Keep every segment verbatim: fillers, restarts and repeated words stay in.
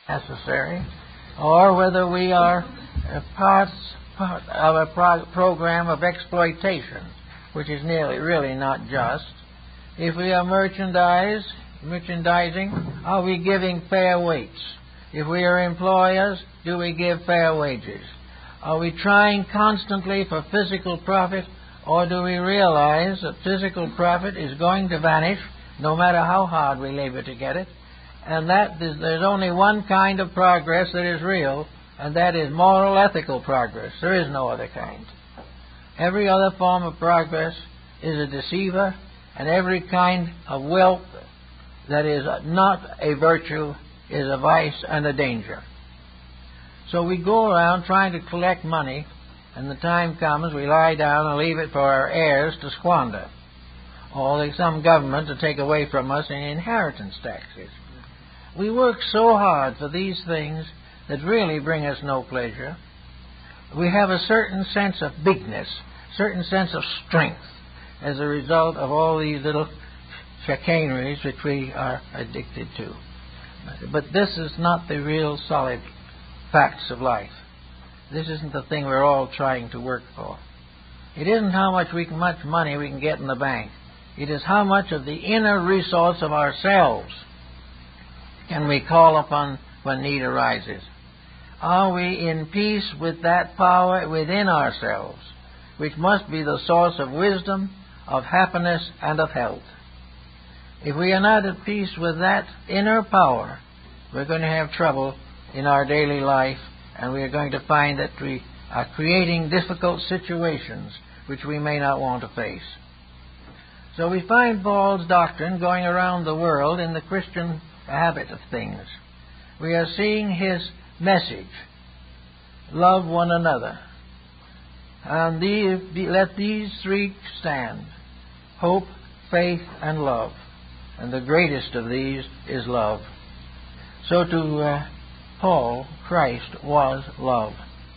necessary, or whether we are uh, parts, part of a pro program of exploitation, which is nearly really not just. If we are merchandise, merchandising, are we giving fair weights? If we are employers, do we give fair wages? Are we trying constantly for physical profit, or do we realize that physical profit is going to vanish no matter how hard we labor to get it, and that there's only one kind of progress that is real, and that is moral, ethical progress. There is no other kind. Every other form of progress is a deceiver, and every kind of wealth that is not a virtue is a vice and a danger. So we go around trying to collect money, and the time comes we lie down and leave it for our heirs to squander, or like some government to take away from us in inheritance taxes. We work so hard for these things that really bring us no pleasure. We have a certain sense of bigness, certain sense of strength as a result of all these little chicaneries which we are addicted to. But this is not the real solid facts of life. This isn't the thing we're all trying to work for. It isn't how much we can, much money we can get in the bank. It is how much of the inner resource of ourselves can we call upon when need arises. Are we in peace with that power within ourselves, which must be the source of wisdom, of happiness, and of health? If we are not at peace with that inner power, we're going to have trouble in our daily life, and we are going to find that we are creating difficult situations which we may not want to face. So we find Paul's doctrine going around the world in the Christian habit of things. We are seeing his message: love one another. And these, let these three stand: hope, faith, and love. And the greatest of these is love. So to uh, Paul, Christ was love.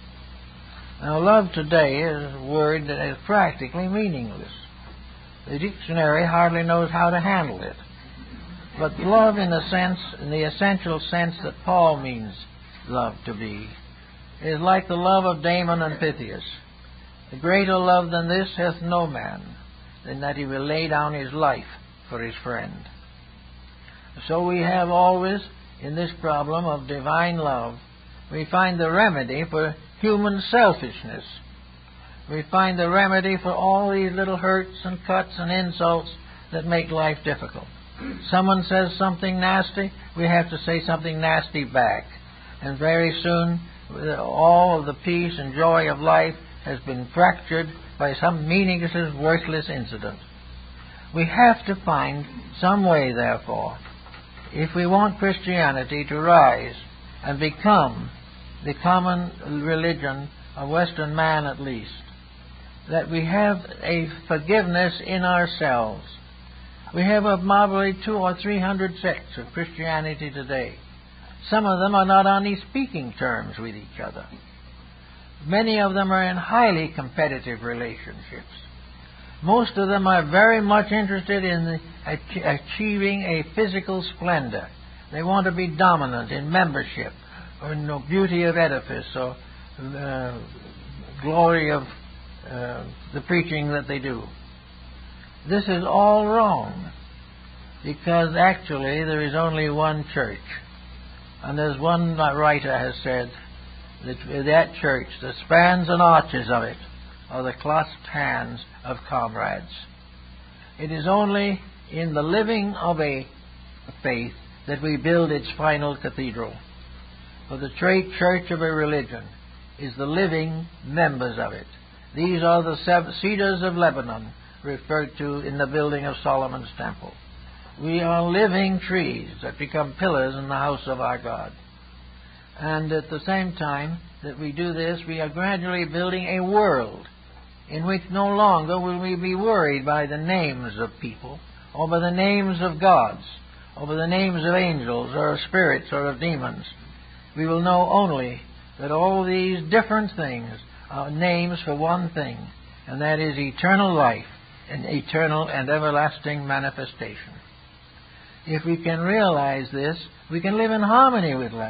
Now, love today is a word that is practically meaningless. The dictionary hardly knows how to handle it. But love, in the sense, in the essential sense that Paul means love to be, is like the love of Damon and Pythias. A greater love than this hath no man, than that he will lay down his life for his friend. So we have always, in this problem of divine love, we find the remedy for human selfishness. We find the remedy for all these little hurts and cuts and insults that make life difficult. Someone says something nasty, we have to say something nasty back. And very soon, all of the peace and joy of life has been fractured by some meaningless, worthless incident. We have to find some way, therefore, if we want Christianity to rise and become the common religion of Western man at least, that we have a forgiveness in ourselves. We have probably two or three hundred sects of Christianity today. Some of them are not on any speaking terms with each other. Many of them are in highly competitive relationships. Most of them are very much interested in the, ach- achieving a physical splendor. They want to be dominant in membership, or in the beauty of edifice, or uh, glory of uh, the preaching that they do. This is all wrong, because actually there is only one church. And as one writer has said, that that church, the spans and arches of it, are the clasped hands of comrades. It is only in the living of a faith that we build its final cathedral. For the great church of a religion is the living members of it. These are the cedars of Lebanon referred to in the building of Solomon's temple. We are living trees that become pillars in the house of our God. And at the same time that we do this, we are gradually building a world in which no longer will we be worried by the names of people, or by the names of gods, or by the names of angels, or of spirits, or of demons. We will know only that all these different things are names for one thing, and that is eternal life, an eternal and everlasting manifestation. If we can realize this, we can live in harmony with life.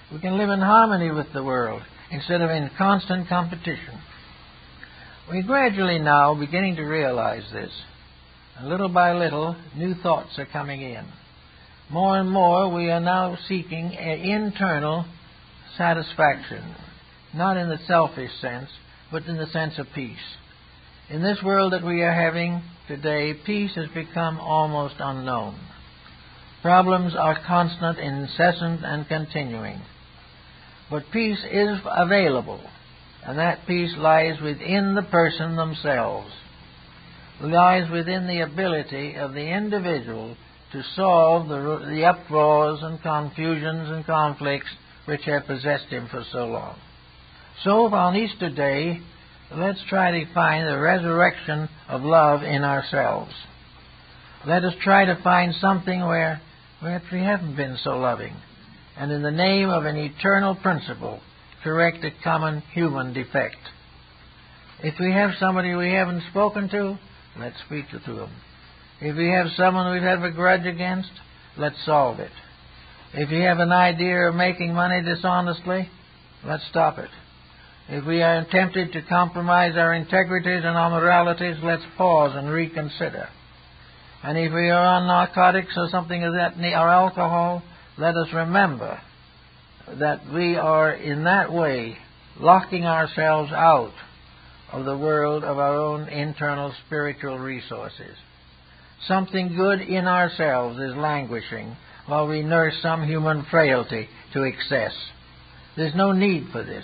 We can live in harmony with the world instead of in constant competition. We're gradually now beginning to realize this. And little by little, new thoughts are coming in. More and more, we are now seeking an internal satisfaction, not in the selfish sense, but in the sense of peace. In this world that we are having today, peace has become almost unknown. Problems are constant, incessant, and continuing. But peace is available, and that peace lies within the person themselves, lies within the ability of the individual to solve the, the uproars and confusions and conflicts which have possessed him for so long. So on Easter Day, let's try to find the resurrection of love in ourselves. Let us try to find something where, where we haven't been so loving, and in the name of an eternal principle, correct a common human defect. If we have somebody we haven't spoken to, let's speak to them. If we have someone we have a grudge against, let's solve it. If you have an idea of making money dishonestly, let's stop it. If we are tempted to compromise our integrities and our moralities, let's pause and reconsider. And if we are on narcotics or something of that, or alcohol, let us remember that we are in that way locking ourselves out of the world of our own internal spiritual resources. Something good in ourselves is languishing while we nurse some human frailty to excess. There's no need for this.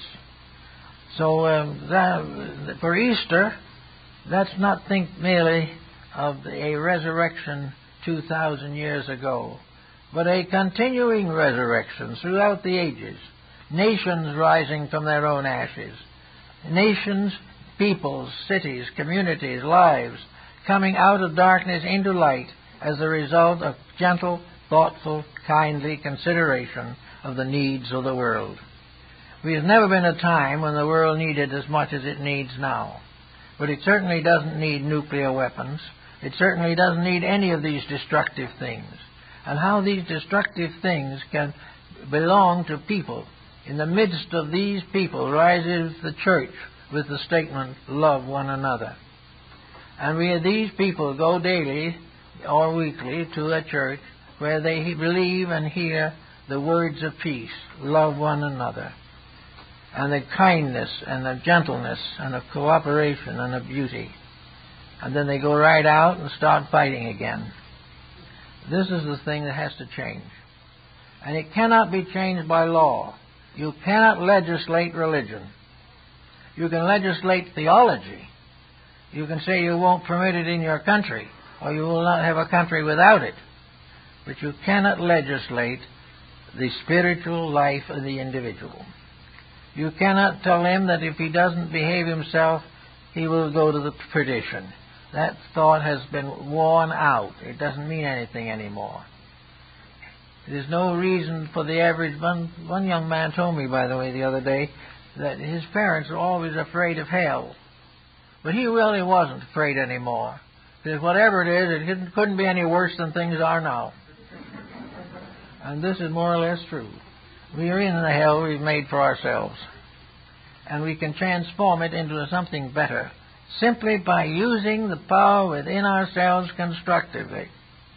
So um, that, for Easter, let's not think merely of a resurrection two thousand years ago, but a continuing resurrection throughout the ages. Nations rising from their own ashes. Nations, peoples, cities, communities, lives coming out of darkness into light as a result of gentle, thoughtful, kindly consideration of the needs of the world. There has never been a time when the world needed as much as it needs now. But it certainly doesn't need nuclear weapons. It certainly doesn't need any of these destructive things. And how these destructive things can belong to people. In the midst of these people rises the church with the statement, love one another. And we, these people go daily or weekly to a church where they believe and hear the words of peace, love one another, and the kindness and the gentleness and the cooperation and the beauty. And then they go right out and start fighting again. This is the thing that has to change. And it cannot be changed by law. You cannot legislate religion. You can legislate theology. You can say you won't permit it in your country, or you will not have a country without it. But you cannot legislate the spiritual life of the individual. You cannot tell him that if he doesn't behave himself, he will go to the perdition. That thought has been worn out. It doesn't mean anything anymore. There's no reason for the average... One, one young man told me, by the way, the other day, that his parents were always afraid of hell. But he really wasn't afraid anymore. Because whatever it is, it couldn't be any worse than things are now. And this is more or less true. We are in the hell we've made for ourselves. And we can transform it into something better simply by using the power within ourselves constructively.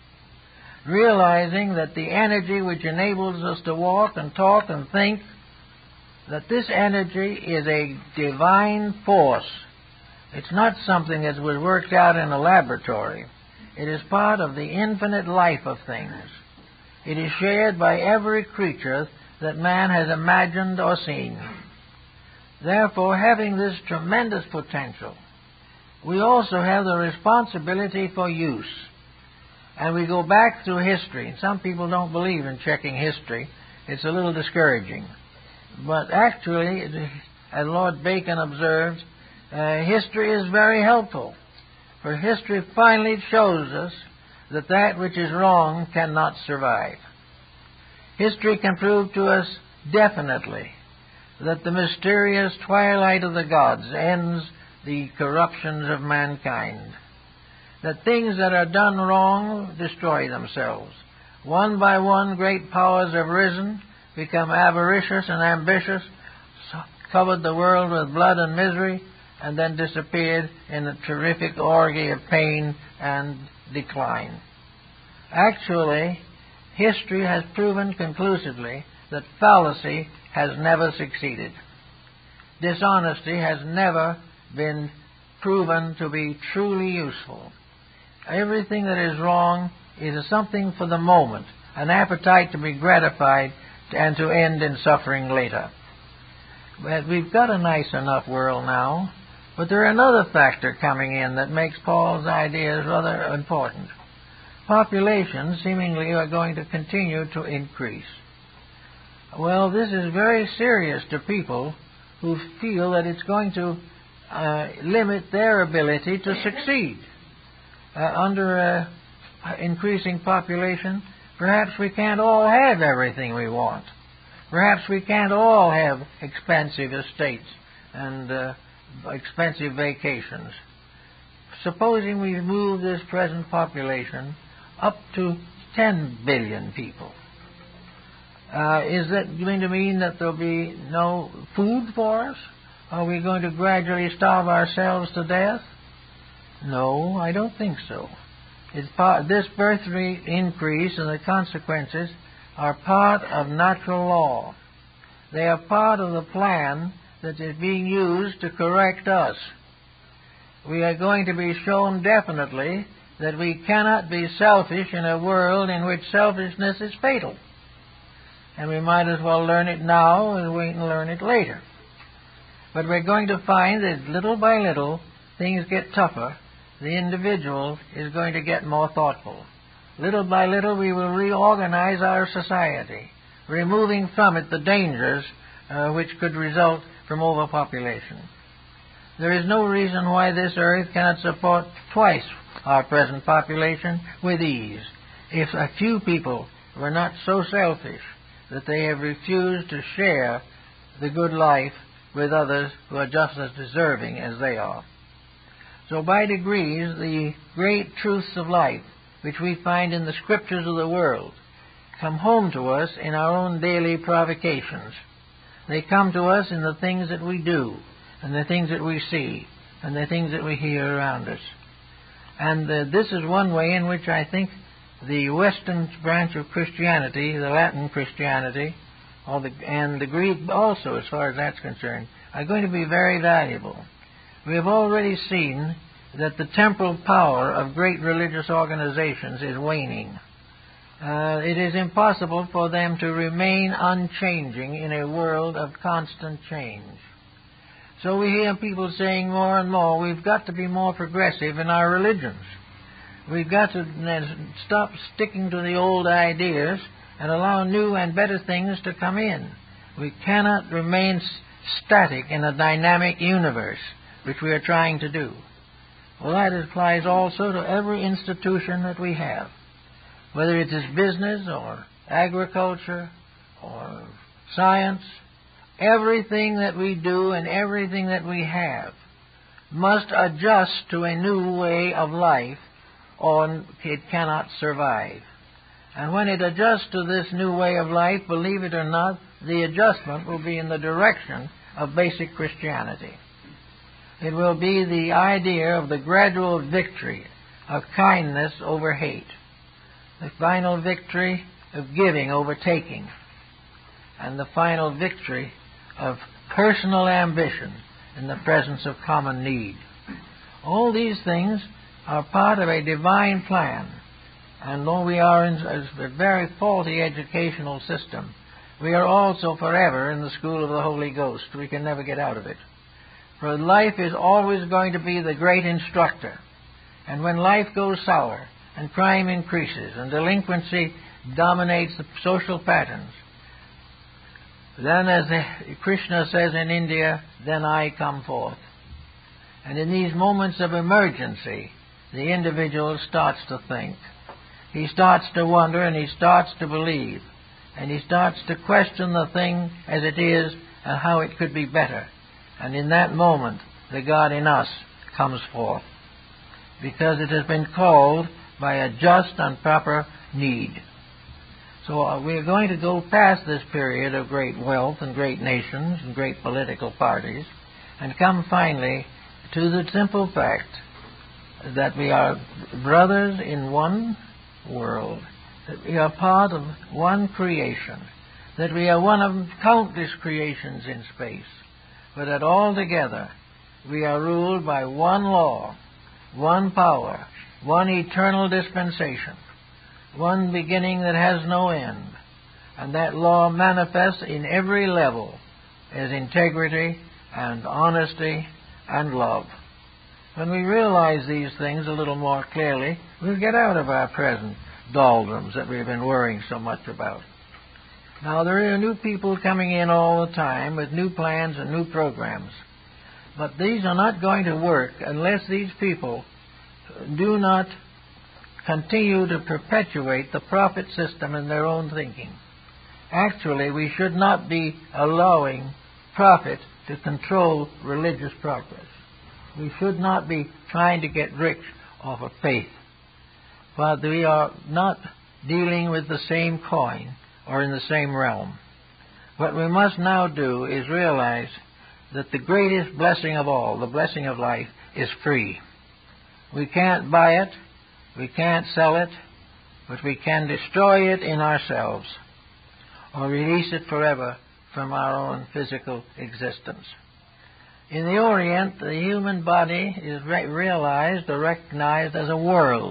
Realizing that the energy which enables us to walk and talk and think, that this energy is a divine force. It's not something that was worked out in a laboratory. It is part of the infinite life of things. It is shared by every creature that man has imagined or seen. Therefore, having this tremendous potential, we also have the responsibility for use. And we go back through history. Some people don't believe in checking history. It's a little discouraging. But actually, as Lord Bacon observed, uh, history is very helpful. For history finally shows us that that which is wrong cannot survive. History can prove to us definitely that the mysterious twilight of the gods ends the corruptions of mankind. That things that are done wrong destroy themselves. One by one, great powers have risen become avaricious and ambitious, covered the world with blood and misery, and then disappeared in a terrific orgy of pain and decline. Actually, history has proven conclusively that fallacy has never succeeded. Dishonesty has never been proven to be truly useful. Everything that is wrong is something for the moment, an appetite to be gratified and to end in suffering later. But we've got a nice enough world now, but there is another factor coming in that makes Paul's ideas rather important. Populations seemingly are going to continue to increase. Well, this is very serious to people who feel that it's going to uh, limit their ability to succeed. Uh, under uh, increasing population, perhaps we can't all have everything we want. Perhaps we can't all have expensive estates and uh, expensive vacations. Supposing we move this present population up to ten billion people. Uh, is that going to mean that there'll be no food for us? Are we going to gradually starve ourselves to death? No, I don't think so. It's part, this birth rate increase and the consequences are part of natural law. They are part of the plan that is being used to correct us. We are going to be shown definitely that we cannot be selfish in a world in which selfishness is fatal. And we might as well learn it now and wait and learn it later. But we're going to find that little by little things get tougher. The individual is going to get more thoughtful. Little by little we will reorganize our society, removing from it the dangers uh, which could result from overpopulation. There is no reason why this earth cannot support twice our present population with ease, if a few people were not so selfish that they have refused to share the good life with others who are just as deserving as they are. So by degrees, the great truths of life, which we find in the scriptures of the world, come home to us in our own daily provocations. They come to us in the things that we do, and the things that we see, and the things that we hear around us. And uh, this is one way in which I think the Western branch of Christianity, the Latin Christianity, or the, and the Greek also, as far as that's concerned, are going to be very valuable. We have already seen that the temporal power of great religious organizations is waning. Uh, it is impossible for them to remain unchanging in a world of constant change. So we hear people saying more and more, we've got to be more progressive in our religions. We've got to stop sticking to the old ideas and allow new and better things to come in. We cannot remain static in a dynamic universe, which we are trying to do. Well, that applies also to every institution that we have, whether it is business or agriculture or science. Everything that we do and everything that we have must adjust to a new way of life, or it cannot survive. And when it adjusts to this new way of life, believe it or not, the adjustment will be in the direction of basic Christianity. It will be the idea of the gradual victory of kindness over hate, the final victory of giving over taking, and the final victory of personal ambition in the presence of common need. All these things are part of a divine plan. And though we are in a very faulty educational system, we are also forever in the school of the Holy Ghost. We can never get out of it. For life is always going to be the great instructor. And when life goes sour, and crime increases, and delinquency dominates the social patterns, then, as Krishna says in India, then I come forth. And in these moments of emergency, the individual starts to think. He starts to wonder, and he starts to believe. And he starts to question the thing as it is and how it could be better. And in that moment, the God in us comes forth, because it has been called by a just and proper need. So uh, we are going to go past this period of great wealth and great nations and great political parties and come finally to the simple fact that we are brothers in one world, that we are part of one creation, that we are one of countless creations in space, but that all together we are ruled by one law, one power, one eternal dispensation, one beginning that has no end, and that law manifests in every level as integrity and honesty and love. When we realize these things a little more clearly, we'll get out of our present doldrums that we've been worrying so much about. Now, there are new people coming in all the time with new plans and new programs. But these are not going to work unless these people do not continue to perpetuate the profit system in their own thinking. Actually, we should not be allowing profit to control religious progress. We should not be trying to get rich off of faith. But we are not dealing with the same coin or in the same realm. What we must now do is realize that the greatest blessing of all, the blessing of life, is free. We can't buy it, we can't sell it, but we can destroy it in ourselves or release it forever from our own physical existence. In the Orient, the human body is re- realized or recognized as a world.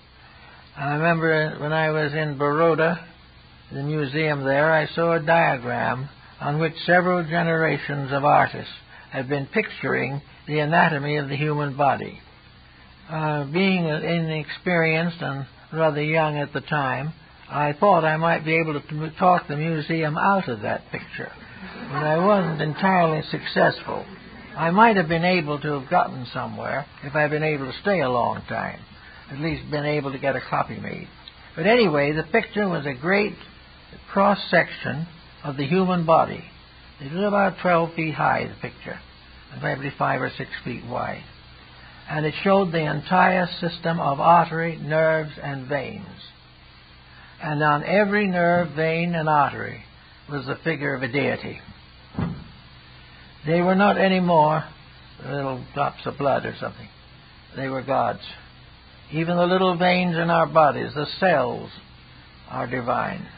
I remember when I was in Baroda, the museum there, I saw a diagram on which several generations of artists have been picturing the anatomy of the human body. Uh, being inexperienced and rather young at the time, I thought I might be able to talk the museum out of that picture, but I wasn't entirely successful. I might have been able to have gotten somewhere if I'd been able to stay a long time, at least been able to get a copy made. But anyway, the picture was a great cross-section of the human body. It was about twelve feet high, the picture, and maybe five or six feet wide. And it showed the entire system of artery, nerves, and veins. And on every nerve, vein, and artery was the figure of a deity. They were not anymore little drops of blood or something. They were gods. Even the little veins in our bodies, the cells, are divine.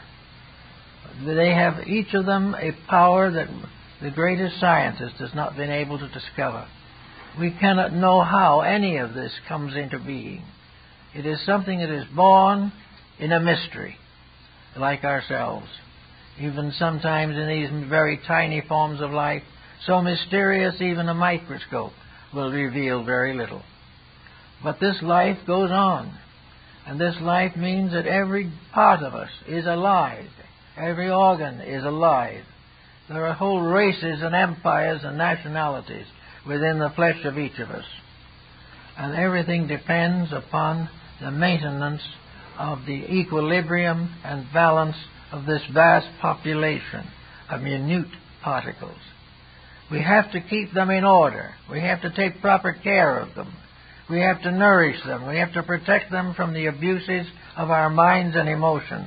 They have each of them a power that the greatest scientist has not been able to discover. We cannot know how any of this comes into being. It is something that is born in a mystery, like ourselves. Even sometimes in these very tiny forms of life, so mysterious even a microscope will reveal very little. But this life goes on, and this life means that every part of us is alive. Every organ is alive. There are whole races and empires and nationalities within the flesh of each of us. And everything depends upon the maintenance of the equilibrium and balance of this vast population of minute particles. We have to keep them in order. We have to take proper care of them. We have to nourish them. We have to protect them from the abuses of our minds and emotions,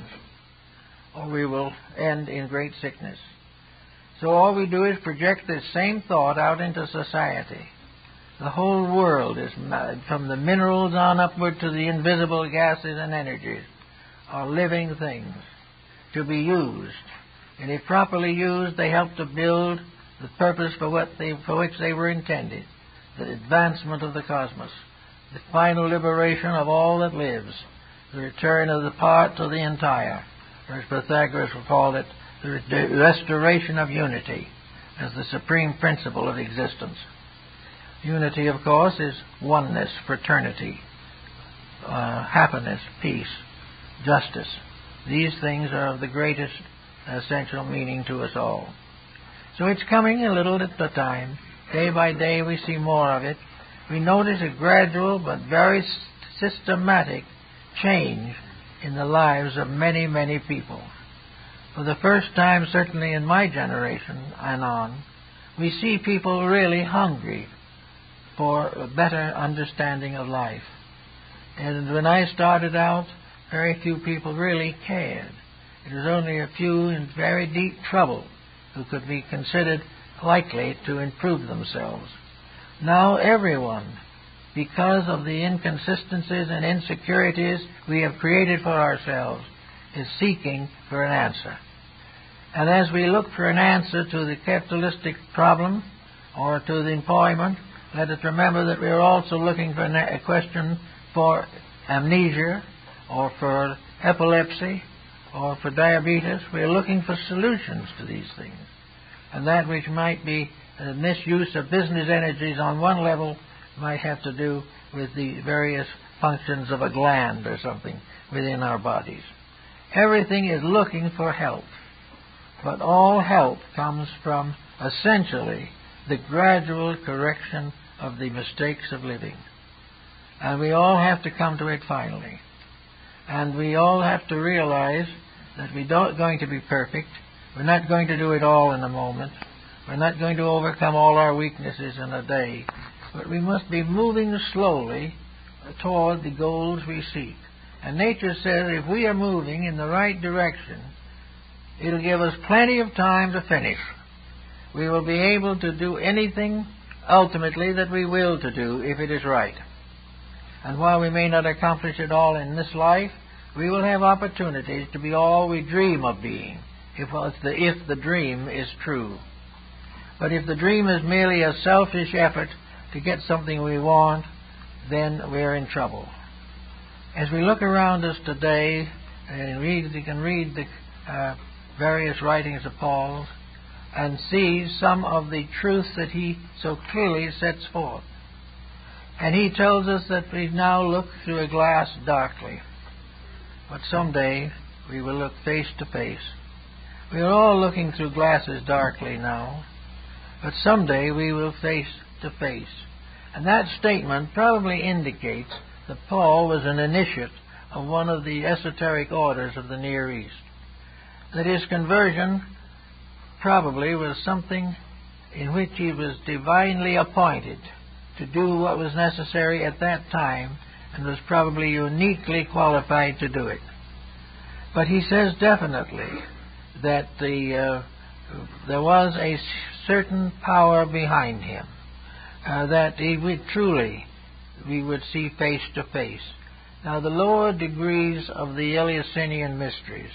or we will end in great sickness. So all we do is project this same thought out into society. The whole world is, from the minerals on upward to the invisible gases and energies, are living things to be used. And if properly used, they help to build the purpose for, what they, for which they were intended, the advancement of the cosmos, the final liberation of all that lives, the return of the part to the entire, or as Pythagoras called it, the restoration of unity as the supreme principle of existence. Unity, of course, is oneness, fraternity, uh, happiness, peace, justice. These things are of the greatest essential meaning to us all. So it's coming a little at a time. Day by day we see more of it. We notice a gradual but very systematic change in the lives of many, many people. For the first time, certainly in my generation and on, we see people really hungry for a better understanding of life. And when I started out, very few people really cared. It was only a few in very deep trouble who could be considered likely to improve themselves. Now everyone, because of the inconsistencies and insecurities we have created for ourselves, is seeking for an answer. And as we look for an answer to the capitalistic problem or to the employment, let us remember that we are also looking for a question for amnesia or for epilepsy or for diabetes. We are looking for solutions to these things. And that which might be a misuse of business energies on one level might have to do with the various functions of a gland or something within our bodies. Everything is looking for help. But all help comes from, essentially, the gradual correction of the mistakes of living. And we all have to come to it finally. And we all have to realize that we're not going to be perfect. We're not going to do it all in a moment. We're not going to overcome all our weaknesses in a day. But we must be moving slowly toward the goals we seek. And nature says if we are moving in the right direction, it'll give us plenty of time to finish. We will be able to do anything ultimately that we will to do if it is right. And while we may not accomplish it all in this life, we will have opportunities to be all we dream of being, if the, if the dream is true. But if the dream is merely a selfish effort to get something we want, then we're in trouble. As we look around us today, and read, you can read the uh, various writings of Paul and see some of the truth that he so clearly sets forth. And he tells us that we now look through a glass darkly, but someday we will look face to face. We are all looking through glasses darkly now, but someday we will face to face. And that statement probably indicates that Paul was an initiate of one of the esoteric orders of the Near East. That his conversion probably was something in which he was divinely appointed to do what was necessary at that time and was probably uniquely qualified to do it. But he says definitely that the, uh, there was a certain power behind him, uh, that he would truly, we would see face to face. Now the lower degrees of the Eleusinian mysteries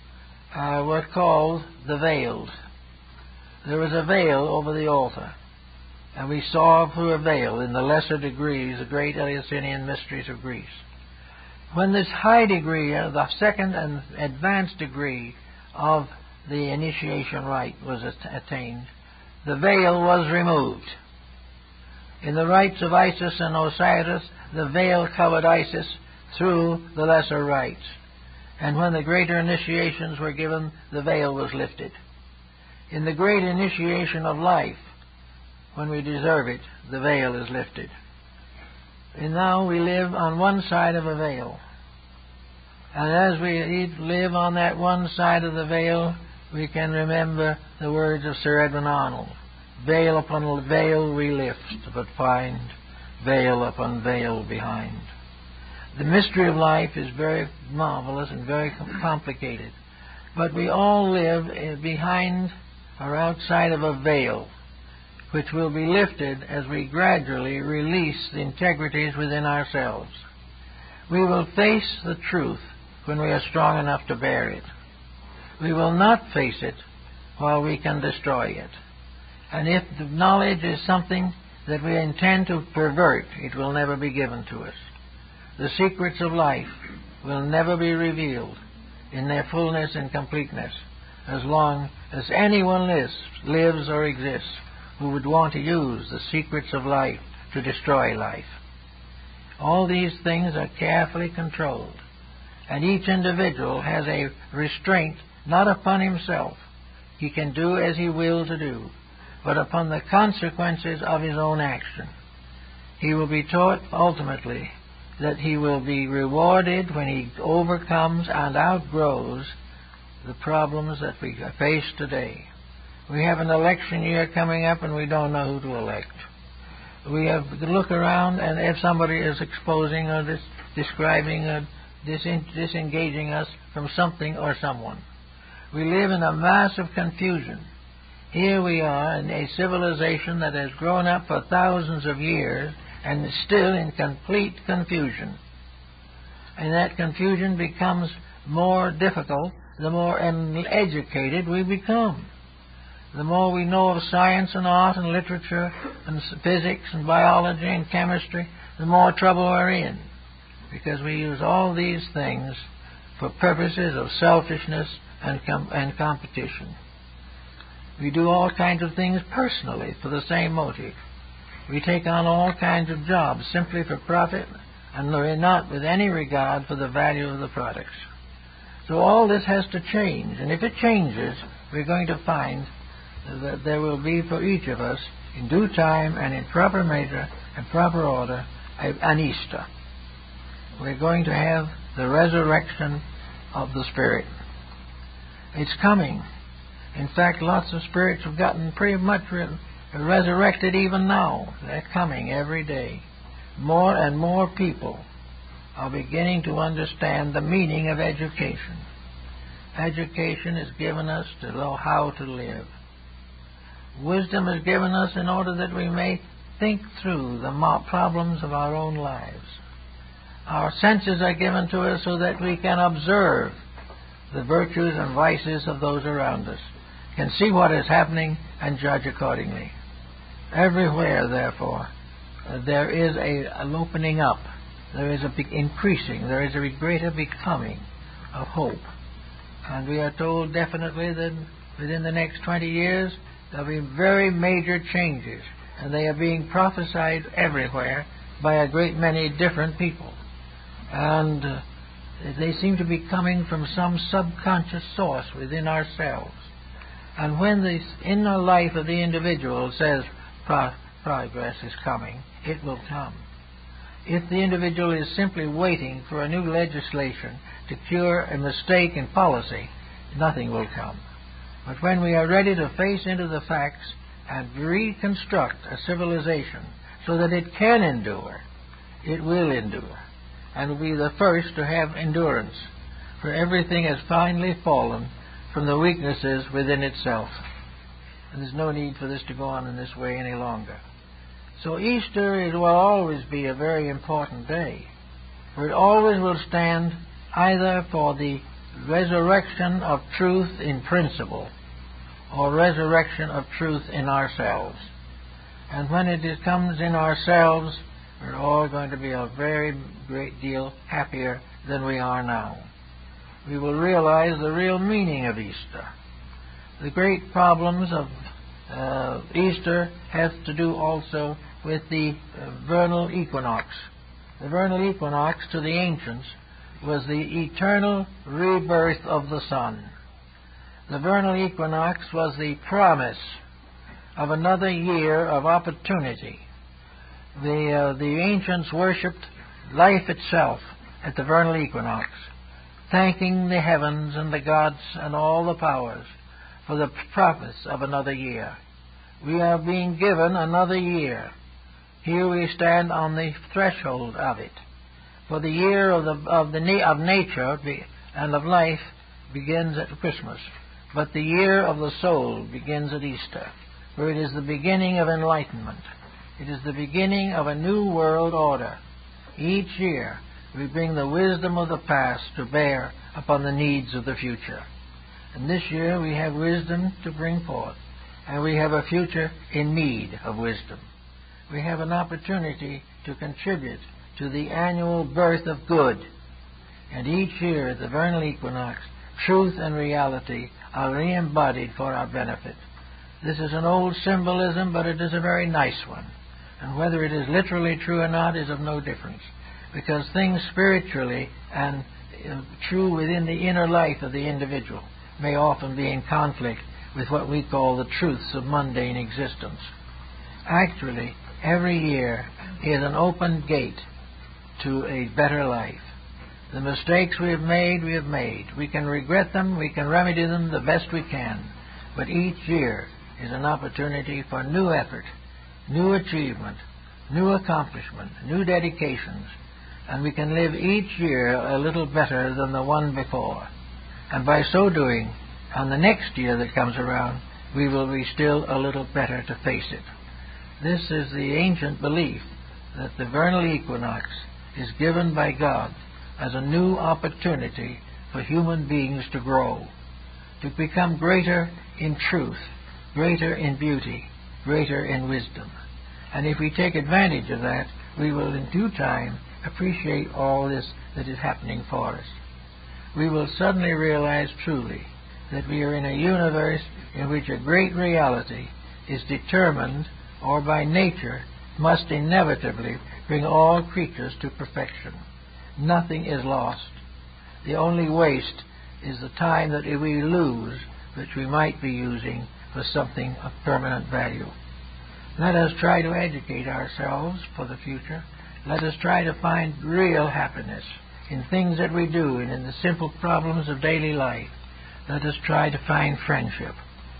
uh, were called the veiled. There was a veil over the altar, and we saw through a veil in the lesser degrees the great Eleusinian mysteries of Greece. When this high degree, uh, the second and advanced degree of the initiation rite was at- attained, the veil was removed. In the rites of Isis and Osiris, the veil covered Isis through the lesser rites. And when the greater initiations were given, the veil was lifted. In the great initiation of life, when we deserve it, the veil is lifted. And now we live on one side of a veil. And as we live on that one side of the veil, we can remember the words of Sir Edwin Arnold. Veil upon veil we lift, but find veil upon veil behind. The mystery of life is very marvelous and very complicated. But we all live behind or outside of a veil, which will be lifted as we gradually release the integrities within ourselves. We will face the truth when we are strong enough to bear it. We will not face it while we can destroy it. And if the knowledge is something that we intend to pervert, it will never be given to us. The secrets of life will never be revealed in their fullness and completeness as long as anyone lives, lives or exists who would want to use the secrets of life to destroy life. All these things are carefully controlled, and each individual has a restraint not upon himself. He can do as he will to do, but upon the consequences of his own action. He will be taught ultimately that he will be rewarded when he overcomes and outgrows the problems that we face today. We have an election year coming up and we don't know who to elect. We have to look around, and if somebody is exposing or dis- describing or dis- disengaging us from something or someone, We live in a mass of confusion. Here we are in a civilization that has grown up for thousands of years and is still in complete confusion. And that confusion becomes more difficult the more uneducated we become. The more we know of science and art and literature and physics and biology and chemistry, the more trouble we're in, because we use all these things for purposes of selfishness and, com- and competition. We do all kinds of things personally for the same motive. We take on all kinds of jobs simply for profit, and we're not with any regard for the value of the products. So all this has to change, and if it changes, we're going to find that there will be for each of us, in due time and in proper measure and proper order, an Easter. We're going to have the resurrection of the Spirit. It's coming. In fact, lots of spirits have gotten pretty much re- resurrected even now. They're coming every day. More and more people are beginning to understand the meaning of education. Education is given us to know how to live. Wisdom is given us in order that we may think through the mo- problems of our own lives. Our senses are given to us so that we can observe the virtues and vices of those around us, can see what is happening and judge accordingly. Everywhere, therefore, uh, there is a, an opening up. There is a big increasing. There is a greater becoming of hope. And we are told definitely that within the next twenty years there will be very major changes, and they are being prophesied everywhere by a great many different people. And uh, they seem to be coming from some subconscious source within ourselves. And when the inner life of the individual says pro- progress is coming, it will come. If the individual is simply waiting for a new legislation to cure a mistake in policy, nothing will come. But when we are ready to face into the facts and reconstruct a civilization so that it can endure, it will endure, and will be the first to have endurance, for everything has finally fallen from the weaknesses within itself. And there's no need for this to go on in this way any longer. So Easter is, will always be a very important day, for it always will stand either for the resurrection of truth in principle or resurrection of truth in ourselves. And when it is, comes in ourselves, we're all going to be a very great deal happier than we are now. We will realize the real meaning of Easter. The great problems of uh, Easter have to do also with the uh, vernal equinox. The vernal equinox to the ancients was the eternal rebirth of the sun. The vernal equinox was the promise of another year of opportunity. The, uh, the ancients worshipped life itself at the vernal equinox, thanking the heavens and the gods and all the powers for the promise of another year. We are being given another year. Here we stand on the threshold of it. For the year of the of the of nature and of life begins at Christmas, but the year of the soul begins at Easter, for it is the beginning of enlightenment. It is the beginning of a new world order. Each year we bring the wisdom of the past to bear upon the needs of the future. And this year we have wisdom to bring forth, and we have a future in need of wisdom. We have an opportunity to contribute to the annual birth of good. And each year, at the vernal equinox, truth and reality are re-embodied for our benefit. This is an old symbolism, but it is a very nice one. And whether it is literally true or not is of no difference, because things spiritually and uh, true within the inner life of the individual may often be in conflict with what we call the truths of mundane existence. Actually, every year is an open gate to a better life. The mistakes we have made, we have made. We can regret them, we can remedy them the best we can. But each year is an opportunity for new effort, new achievement, new accomplishment, new dedications. And we can live each year a little better than the one before. And by so doing, And the next year that comes around, we will be still a little better to face it. This is the ancient belief that the vernal equinox is given by God as a new opportunity for human beings to grow, to become greater in truth, greater in beauty, greater in wisdom. And if we take advantage of that, we will in due time appreciate all this that is happening for us. We will suddenly realize truly that we are in a universe in which a great reality is determined, or by nature must inevitably bring all creatures to perfection. Nothing is lost. The only waste is the time that we lose, which we might be using for something of permanent value. Let us try to educate ourselves for the future. Let us try to find real happiness in things that we do and in the simple problems of daily life. Let us try to find friendship.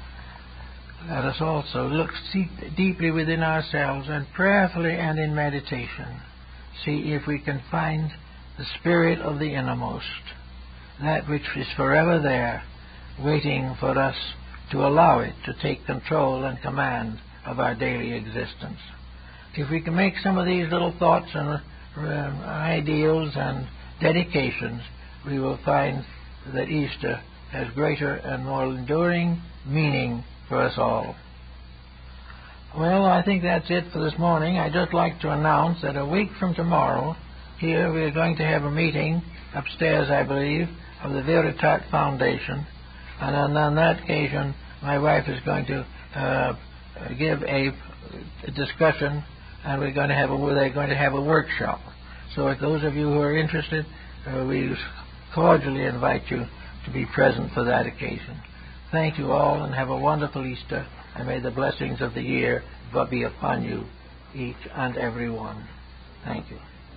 Let us also look deeply within ourselves and prayerfully and in meditation see if we can find the spirit of the innermost, that which is forever there, waiting for us to allow it to take control and command of our daily existence. If we can make some of these little thoughts and uh, ideals and dedications, we will find that Easter has greater and more enduring meaning for us all. Well, I think that's it for this morning. I'd just like to announce that a week from tomorrow, here we are going to have a meeting upstairs, I believe, of the Veritat Foundation, and on, on that occasion, my wife is going to uh, give a, a discussion, and we're going to have a, they're going to have a workshop. So, if those of you who are interested, uh, we cordially invite you to be present for that occasion. Thank you all, and have a wonderful Easter, and may the blessings of the year be upon you, each and every one. Thank you.